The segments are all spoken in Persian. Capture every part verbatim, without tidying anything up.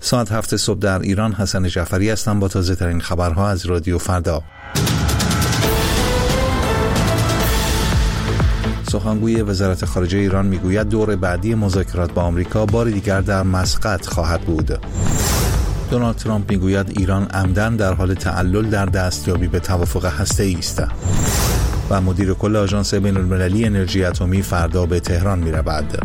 ساعت هفت صبح در ایران. حسن جعفری هستم با تازه ترین خبرها از رادیو فردا. سخنگوی وزارت خارجه ایران میگوید دور بعدی مذاکرات با آمریکا بار دیگر در مسقط خواهد بود. دونالد ترامپ میگوید ایران عمدن در حال تعلل در دستیابی به توافق هسته‌ای است. و مدیر کل آژانس بین‌المللی انرژی اتمی فردا به تهران می‌رود.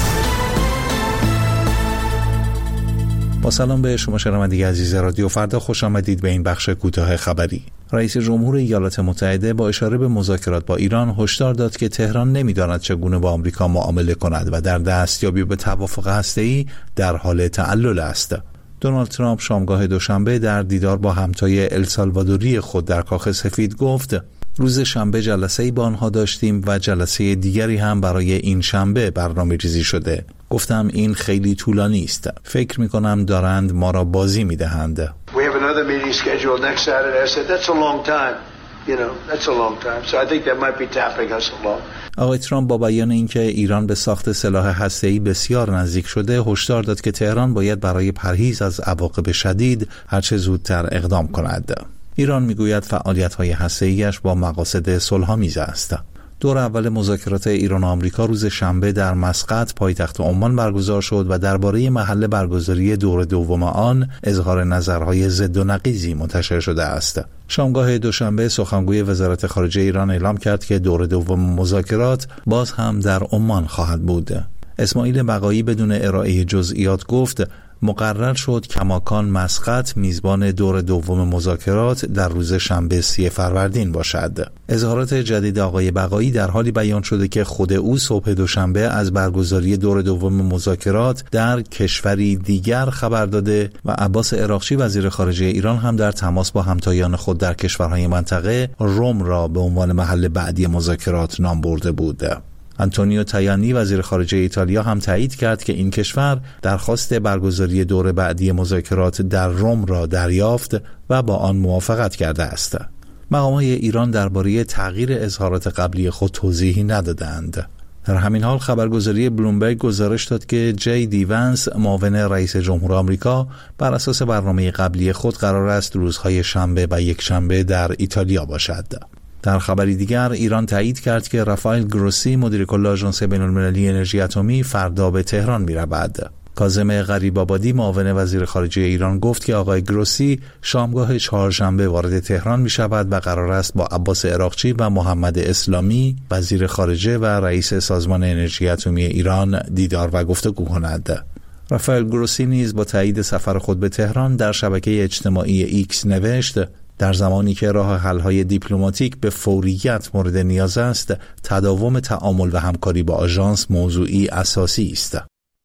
با سلام به شما شنوندگان عزیز رادیو فردا، خوش آمدید به این بخش کوتاه خبری. رئیس جمهور ایالات متحده با اشاره به مذاکرات با ایران هشدار داد که تهران نمی‌داند چگونه با آمریکا معامله کند و در دستیابی به توافق هسته‌ای در حال تعلل است. دونالد ترامپ شامگاه دوشنبه در دیدار با همتای السالوادوری خود در کاخ سفید گفت: روز شنبه جلسه‌ای با آنها داشتیم و جلسه دیگری هم برای این شنبه برنامه‌ریزی شده. گفتم این خیلی طولانی است. فکر می‌کنم دارند ما را بازی می‌دهند. We have another meeting scheduled next Saturday. I said that's a long time. You know, that's a long time. So I think that might be tapping us along. آقای ترامپ با بیان اینکه ایران به ساخت سلاح هسته‌ای بسیار نزدیک شده، هشدار داد که تهران باید برای پرهیز از عواقب شدید هرچه زودتر اقدام کند. ایران میگوید فعالیت‌های هسته‌ای‌اش با مقاصد صلح‌آمیز است. دور اول مذاکرات ایران و آمریکا روز شنبه در مسقط پایتخت عمان برگزار شد و درباره محل برگزاری دور دوم آن اظهار نظرهای ضد و نقیضی منتشر شده است. شامگاه دوشنبه سخنگوی وزارت خارجه ایران اعلام کرد که دور دوم مذاکرات باز هم در عمان خواهد بود. اسماعیل بقایی بدون ارائه جزئیات گفت: مقرر شد کماکان مسقط میزبان دور دوم مذاکرات در روز شنبه سی فروردین باشد. اظهارات جدید آقای بقایی در حالی بیان شده که خود او صبح دوشنبه از برگزاری دور دوم مذاکرات در کشوری دیگر خبر داده و عباس عراقچی وزیر خارجه ایران هم در تماس با همتایان خود در کشورهای منطقه روم را به عنوان محل بعدی مذاکرات نام برده بود. آنتونیو تایانی وزیر خارجه ایتالیا هم تایید کرد که این کشور درخواست برگزاری دور بعدی مذاکرات در روم را دریافت و با آن موافقت کرده است. مقام‌های ایران درباره تغییر اظهارات قبلی خود توضیحی ندادند. در همین حال خبرگزاری بلومبرگ گزارش داد که جی دی ونس معاون رئیس جمهور آمریکا بر اساس برنامه قبلی خود قرار است روزهای شنبه و یک شنبه در ایتالیا باشد. در خبری دیگر ایران تایید کرد که رافائل گروسی مدیر کل آژانس بین‌المللی انرژی اتمی فردا به تهران می‌رود. کاظم غریب‌آبادی معاون وزیر خارجه ایران گفت که آقای گروسی شامگاه چهارشنبه وارد تهران می‌شود و قرار است با عباس عراقچی و محمد اسلامی وزیر خارجه و رئیس سازمان انرژی اتمی ایران دیدار و گفتگو کند. رافائل گروسی نیز با تایید سفر خود به تهران در شبکه اجتماعی ایکس نوشت: در زمانی که راه حل‌های دیپلماتیک به فوریت مورد نیاز است، تداوم تعامل و همکاری با آژانس موضوعی اساسی است.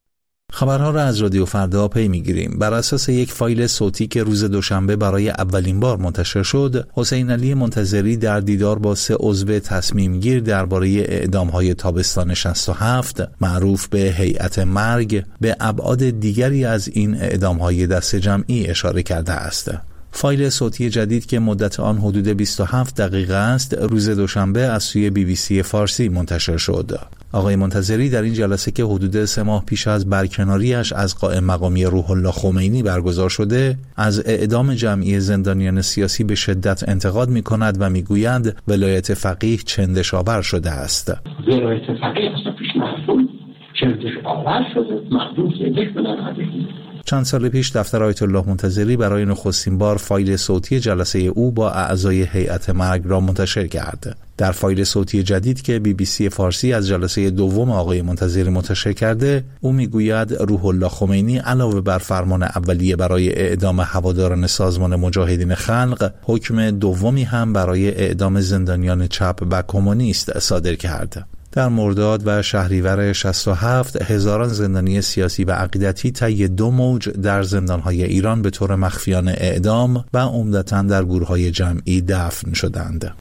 خبرها را از رادیو فردا پی می‌گیریم. بر اساس یک فایل صوتی که روز دوشنبه برای اولین بار منتشر شد، حسین علی منتظری در دیدار با سه عضو تصمیم گیر درباره اعدام‌های تابستان شصت و هفت معروف به هیئت مرگ به ابعاد دیگری از این اعدام‌های دست جمعی اشاره کرده است. فایل صوتی جدید که مدت آن حدود بیست و هفت دقیقه است، روز دوشنبه از سوی بی بی سی فارسی منتشر شد. آقای منتظری در این جلسه که حدود سه ماه پیش از برکناریش از قائم مقامی روح الله خمینی برگزار شده، از اعدام جمعی زندانیان سیاسی به شدت انتقاد می کند و می گویند ولایت فقیه چندشاور شده است. ولایت فقیه اصلا پیش محفوظ چندشاور شده، محفوظ یک بلند. چند سال پیش دفتر آیت الله منتظری برای نخستین بار فایل صوتی جلسه او با اعضای هیئت مرگ را منتشر کرد. در فایل صوتی جدید که بی بی سی فارسی از جلسه دوم آقای منتظری منتشر کرده، او میگوید روح الله خمینی علاوه بر فرمان اولیه برای اعدام هواداران سازمان مجاهدین خلق، حکم دومی هم برای اعدام زندانیان چپ و کمونیست صادر کرد. در مرداد و شهریور شصت و هفت هزاران زندانی سیاسی و عقیدتی طی دو موج در زندانهای ایران به طور مخفیانه اعدام و عمدتاً در گورهای جمعی دفن شدند.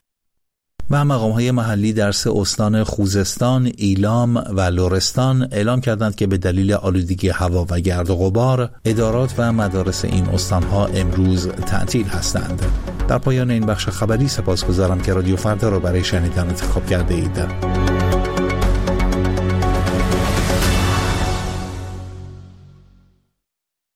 و مقام‌های محلی در سه استان خوزستان، ایلام و لرستان اعلام کردند که به دلیل آلودگی هوا و گرد و غبار ادارات و مدارس این استان‌ها امروز تعطیل هستند. در پایان این بخش خبری سپاسگزارم که رادیو فردا را برای شنیدن انتخاب کرده اید.